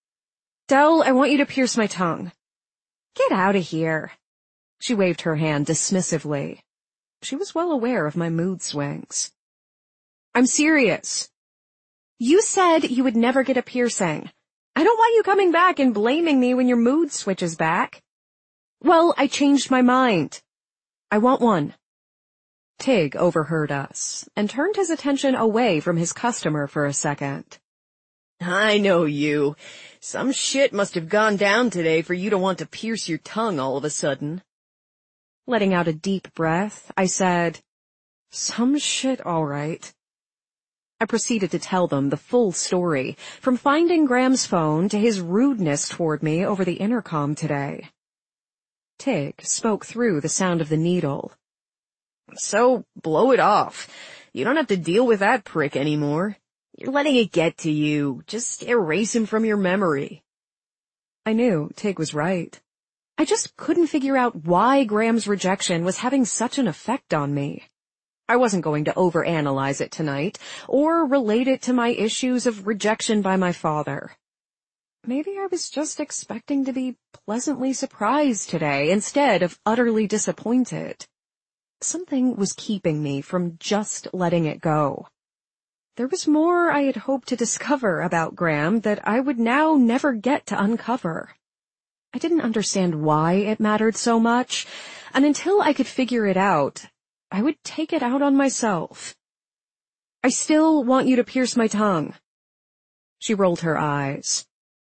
Dell, I want you to pierce my tongue. Get out of here. She waved her hand dismissively. She was well aware of my mood swings. I'm serious. You said you would never get a piercing. I don't want you coming back and blaming me when your mood switches back. Well, I changed my mind. I want one. Tig overheard us and turned his attention away from his customer for a second. I know you. Some shit must have gone down today for you to want to pierce your tongue all of a sudden. Letting out a deep breath, I said, "Some shit, all right." I proceeded to tell them the full story, from finding Graham's phone to his rudeness toward me over the intercom today. Tig spoke through the sound of the needle. So, blow it off. You don't have to deal with that prick anymore. You're letting it get to you. Just erase him from your memory. I knew Tig was right. I just couldn't figure out why Graham's rejection was having such an effect on me. I wasn't going to overanalyze it tonight, or relate it to my issues of rejection by my father. Maybe I was just expecting to be pleasantly surprised today instead of utterly disappointed. Something was keeping me from just letting it go. There was more I had hoped to discover about Graham that I would now never get to uncover. I didn't understand why it mattered so much, and until I could figure it out, I would take it out on myself. "I still want you to pierce my tongue." She rolled her eyes.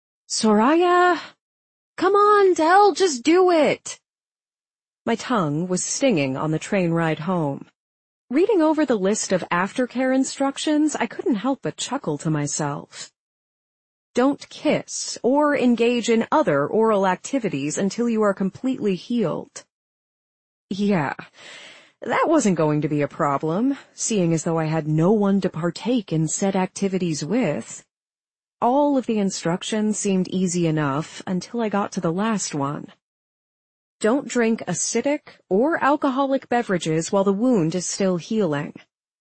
"Soraya? Come on, Del, just do it." My tongue was stinging on the train ride home. Reading over the list of aftercare instructions, I couldn't help but chuckle to myself. Don't kiss or engage in other oral activities until you are completely healed. Yeah, that wasn't going to be a problem, seeing as though I had no one to partake in said activities with. All of the instructions seemed easy enough until I got to the last one. Don't drink acidic or alcoholic beverages while the wound is still healing.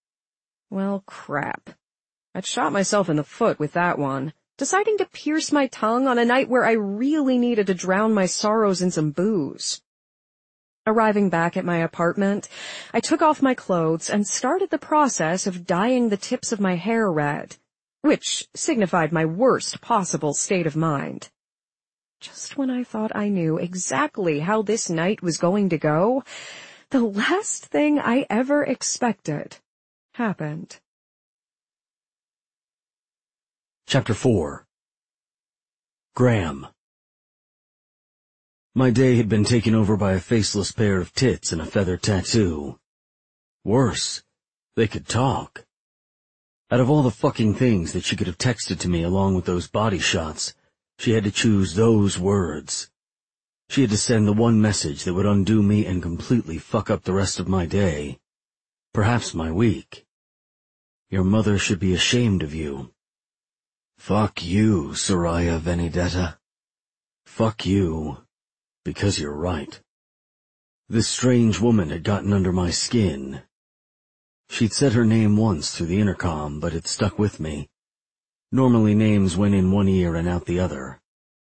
Well, crap. I'd shot myself in the foot with that one, deciding to pierce my tongue on a night where I really needed to drown my sorrows in some booze. Arriving back at my apartment, I took off my clothes and started the process of dyeing the tips of my hair red, which signified my worst possible state of mind. Just when I thought I knew exactly how this night was going to go, the last thing I ever expected happened. Chapter 4. Graham. My day had been taken over by a faceless pair of tits and a feather tattoo. Worse, they could talk. Out of all the fucking things that she could have texted to me along with those body shots, she had to choose those words. She had to send the one message that would undo me and completely fuck up the rest of my day. Perhaps my week. Your mother should be ashamed of you. Fuck you, Soraya Venedetta. Fuck you, because you're right. This strange woman had gotten under my skin. She'd said her name once through the intercom, but it stuck with me. Normally names went in one ear and out the other.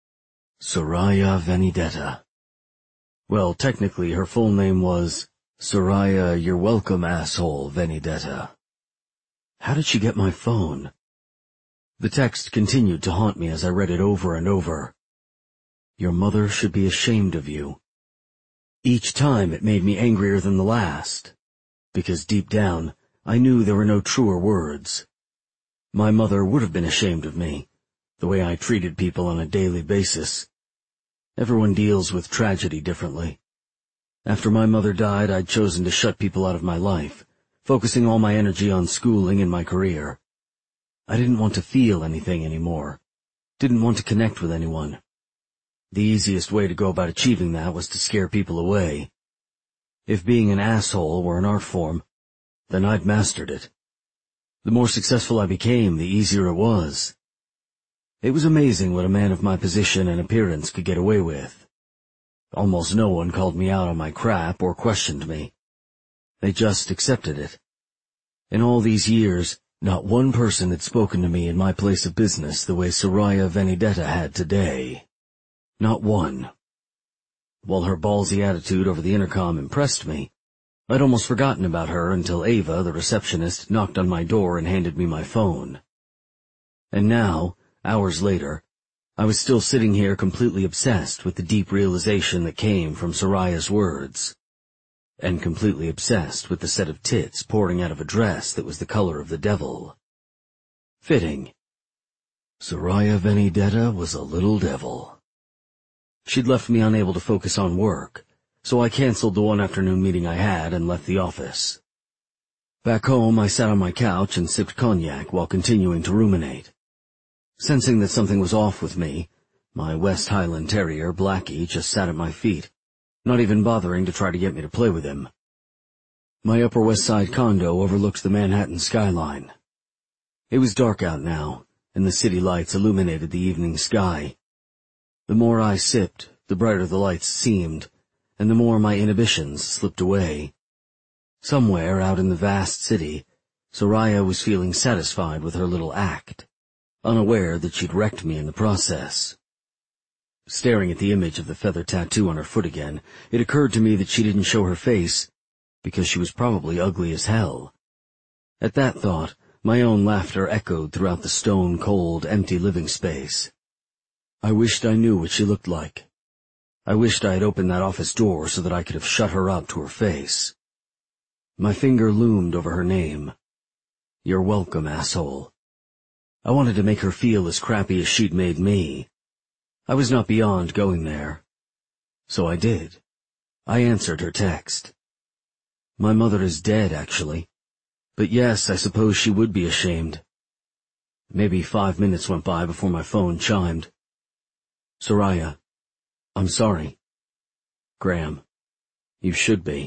Soraya Venedetta. Well, technically her full name was Soraya You're Welcome Asshole Venedetta. How did she get my phone? The text continued to haunt me as I read it over and over. Your mother should be ashamed of you. Each time it made me angrier than the last, because deep down I knew there were no truer words. My mother would have been ashamed of me, the way I treated people on a daily basis. Everyone deals with tragedy differently. After my mother died, I'd chosen to shut people out of my life, focusing all my energy on schooling and my career. I didn't want to feel anything anymore. Didn't want to connect with anyone. The easiest way to go about achieving that was to scare people away. If being an asshole were an art form, then I'd mastered it. The more successful I became, the easier it was. It was amazing what a man of my position and appearance could get away with. Almost no one called me out on my crap or questioned me. They just accepted it. In all these years, not one person had spoken to me in my place of business the way Soraya Venedetta had today. Not one. While her ballsy attitude over the intercom impressed me, I'd almost forgotten about her until Ava, the receptionist, knocked on my door and handed me my phone. And now, hours later, I was still sitting here completely obsessed with the deep realization that came from Soraya's words. and completely obsessed with the set of tits pouring out of a dress that was the color of the devil. Fitting. Soraya Venedetta was a little devil. She'd left me unable to focus on work, so I canceled the one afternoon meeting I had and left the office. Back home, I sat on my couch and sipped cognac while continuing to ruminate. Sensing that something was off with me, my West Highland Terrier, Blackie, just sat at my feet, not even bothering to try to get me to play with him. My Upper West Side condo overlooked the Manhattan skyline. It was dark out now, and the city lights illuminated the evening sky. The more I sipped, the brighter the lights seemed, and the more my inhibitions slipped away. Somewhere out in the vast city, Soraya was feeling satisfied with her little act, unaware that she'd wrecked me in the process. Staring at the image of the feather tattoo on her foot again, it occurred to me that she didn't show her face because she was probably ugly as hell. At that thought, my own laughter echoed throughout the stone-cold, empty living space. I wished I knew what she looked like. I wished I had opened that office door so that I could have shut her up to her face. My finger loomed over her name. You're welcome, asshole. I wanted to make her feel as crappy as she'd made me. I was not beyond going there. So I did. I answered her text. My mother is dead, actually. But yes, I suppose she would be ashamed. Maybe 5 minutes went by before my phone chimed. Soraya, I'm sorry. Graham, you should be.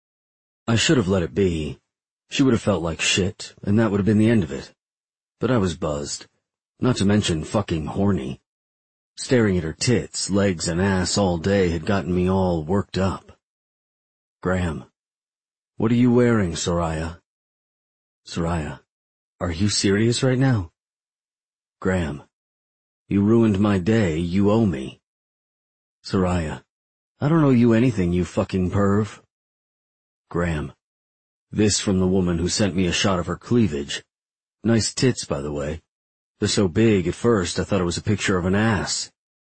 I should have let it be. She would have felt like shit, and that would have been the end of it. But I was buzzed, not to mention fucking horny. Staring at her tits, legs, and ass all day had gotten me all worked up. Graham, what are you wearing, Soraya? Soraya, are you serious right now? Graham, you ruined my day, you owe me. Soraya, I don't owe you anything, you fucking perv. Graham, this from the woman who sent me a shot of her cleavage. Nice tits, by the way. They're so big at first I thought it was a picture of an ass.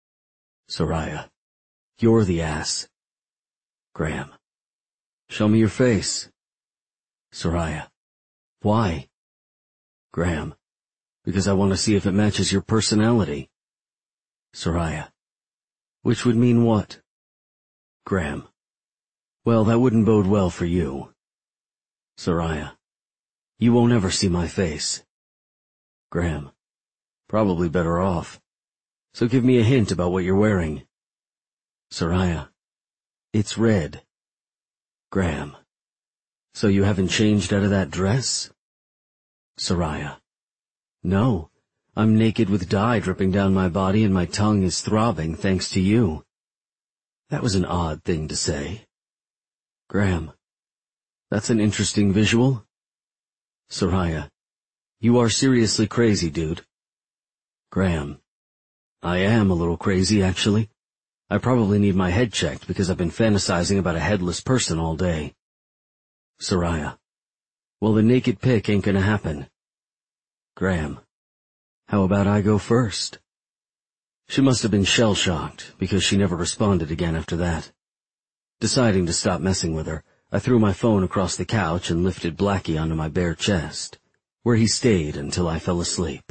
Soraya, you're the ass. Graham, show me your face. Soraya, why? Graham, because I want to see if it matches your personality. Soraya, which would mean what? Graham, well, that wouldn't bode well for you. Soraya, you won't ever see my face. Graham, probably better off. So give me a hint about what you're wearing. Soraya, it's red. Graham, so you haven't changed out of that dress? Soraya, no, I'm naked with dye dripping down my body and my tongue is throbbing thanks to you. That was an odd thing to say. Graham, that's an interesting visual. Soraya, you are seriously crazy, dude. Graham, I am a little crazy, actually. I probably need my head checked because I've been fantasizing about a headless person all day. Soraya, well, the naked pic ain't gonna happen. Graham, how about I go first? She must have been shell-shocked because she never responded again after that. Deciding to stop messing with her, I threw my phone across the couch and lifted Blackie onto my bare chest, where he stayed until I fell asleep.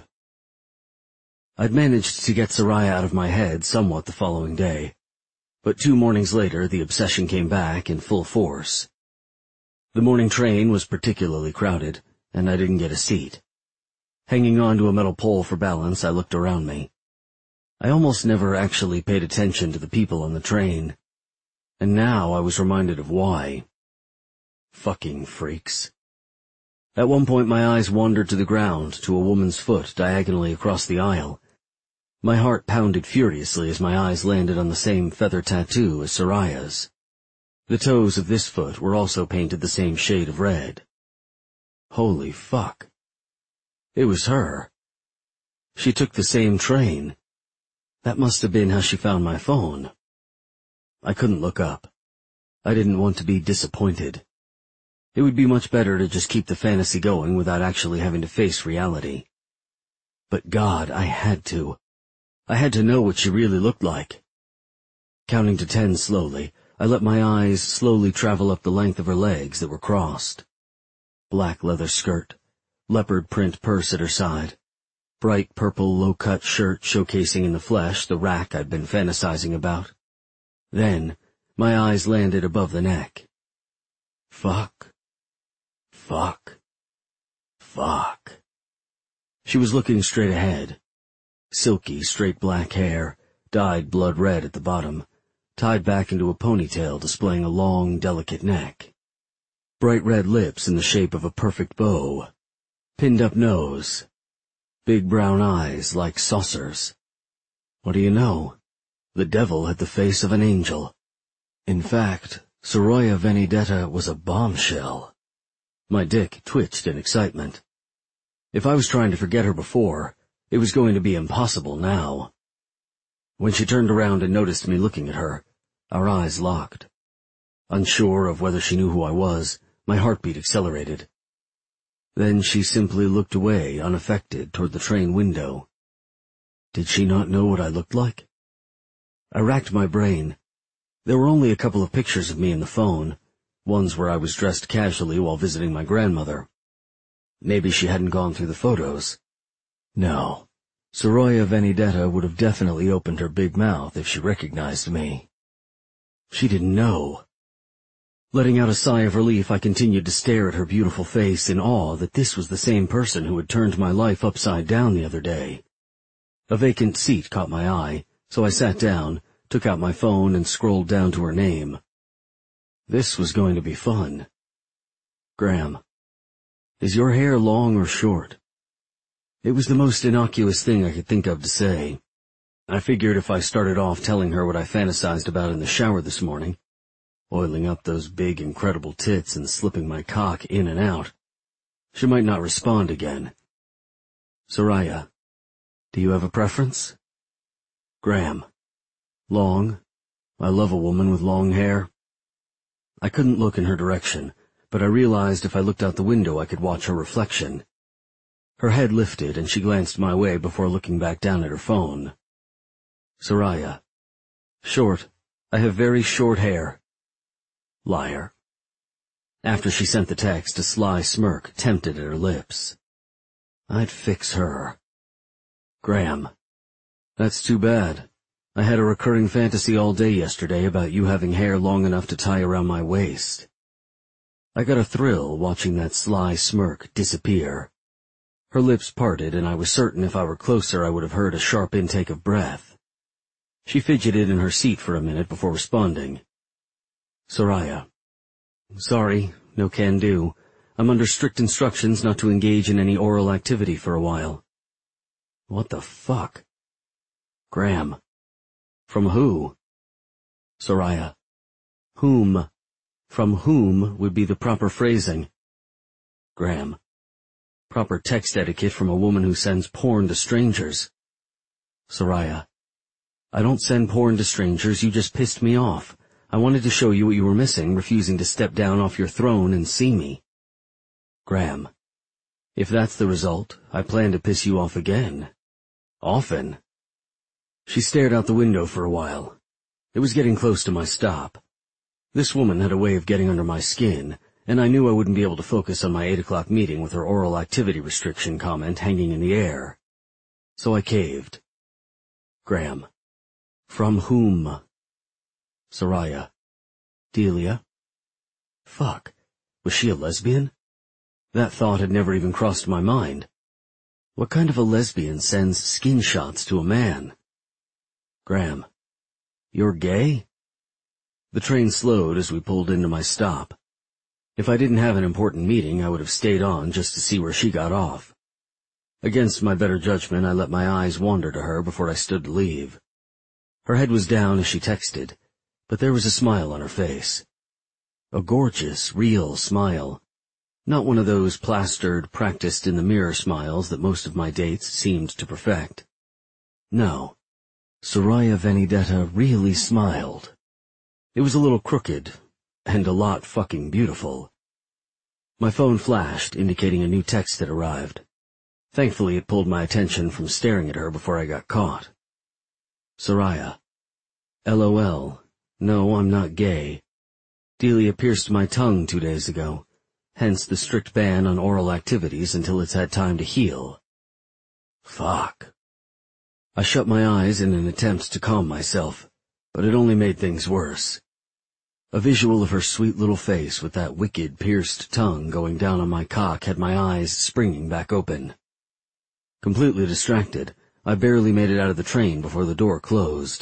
I'd managed to get Soraya out of my head somewhat the following day, but 2 mornings later the obsession came back in full force. The morning train was particularly crowded, and I didn't get a seat. Hanging on to a metal pole for balance, I looked around me. I almost never actually paid attention to the people on the train, and now I was reminded of why. Fucking freaks. At one point my eyes wandered to the ground, to a woman's foot diagonally across the aisle. My heart pounded furiously as my eyes landed on the same feather tattoo as Soraya's. The toes of this foot were also painted the same shade of red. Holy fuck. It was her. She took the same train. That must have been how she found my phone. I couldn't look up. I didn't want to be disappointed. It would be much better to just keep the fantasy going without actually having to face reality. But God, I had to. I had to know what she really looked like. Counting to 10 slowly, I let my eyes slowly travel up the length of her legs that were crossed. Black leather skirt, leopard print purse at her side, bright purple low-cut shirt showcasing in the flesh the rack I'd been fantasizing about. Then, my eyes landed above the neck. Fuck. Fuck. Fuck. She was looking straight ahead. Silky, straight black hair, dyed blood red at the bottom, tied back into a ponytail displaying a long, delicate neck. Bright red lips in the shape of a perfect bow. Pinned-up nose. Big brown eyes like saucers. What do you know? The devil had the face of an angel. In fact, Soraya Venedetta was a bombshell. My dick twitched in excitement. If I was trying to forget her before, it was going to be impossible now. When she turned around and noticed me looking at her, our eyes locked. Unsure of whether she knew who I was, my heartbeat accelerated. Then she simply looked away, unaffected, toward the train window. Did she not know what I looked like? I racked my brain. There were only a couple of pictures of me in the phone, ones where I was dressed casually while visiting my grandmother. Maybe she hadn't gone through the photos. No, Soraya Venedetta would have definitely opened her big mouth if she recognized me. She didn't know. Letting out a sigh of relief, I continued to stare at her beautiful face in awe that this was the same person who had turned my life upside down the other day. A vacant seat caught my eye, so I sat down, took out my phone, and scrolled down to her name. This was going to be fun. Graham. Is your hair long or short? It was the most innocuous thing I could think of to say. I figured if I started off telling her what I fantasized about in the shower this morning, oiling up those big, incredible tits and slipping my cock in and out, she might not respond again. Soraya, do you have a preference? Graham. Long. I love a woman with long hair. I couldn't look in her direction, but I realized if I looked out the window I could watch her reflection. Her head lifted and she glanced my way before looking back down at her phone. Soraya. Short. I have very short hair. Liar. After she sent the text, a sly smirk tempted at her lips. I'd fix her. Graham. That's too bad. I had a recurring fantasy all day yesterday about you having hair long enough to tie around my waist. I got a thrill watching that sly smirk disappear. Her lips parted, and I was certain if I were closer I would have heard a sharp intake of breath. She fidgeted in her seat for a minute before responding. Soraya. Sorry, no can do. I'm under strict instructions not to engage in any oral activity for a while. What the fuck? Graham. From who? Soraya. Whom? From whom would be the proper phrasing. Graham. Proper text etiquette from a woman who sends porn to strangers. Soraya. I don't send porn to strangers, you just pissed me off. I wanted to show you what you were missing, refusing to step down off your throne and see me. Graham. If that's the result, I plan to piss you off again. Often. She stared out the window for a while. It was getting close to my stop. This woman had a way of getting under my skin, and I knew I wouldn't be able to focus on my 8 o'clock meeting with her oral activity restriction comment hanging in the air. So I caved. Graham. From whom? Soraya. Delia. Fuck. Was she a lesbian? That thought had never even crossed my mind. What kind of a lesbian sends skin shots to a man? Graham. You're gay? The train slowed as we pulled into my stop. If I didn't have an important meeting, I would have stayed on just to see where she got off. Against my better judgment, I let my eyes wander to her before I stood to leave. Her head was down as she texted, but there was a smile on her face. A gorgeous, real smile. Not one of those plastered, practiced-in-the-mirror smiles that most of my dates seemed to perfect. No. Soraya Venedetta really smiled. It was a little crooked, and a lot fucking beautiful. My phone flashed, indicating a new text had arrived. Thankfully, it pulled my attention from staring at her before I got caught. Soraya. LOL. No, I'm not gay. Delia pierced my tongue 2 days ago, hence the strict ban on oral activities until it's had time to heal. Fuck. I shut my eyes in an attempt to calm myself, but it only made things worse. A visual of her sweet little face with that wicked pierced tongue going down on my cock had my eyes springing back open. Completely distracted, I barely made it out of the train before the door closed.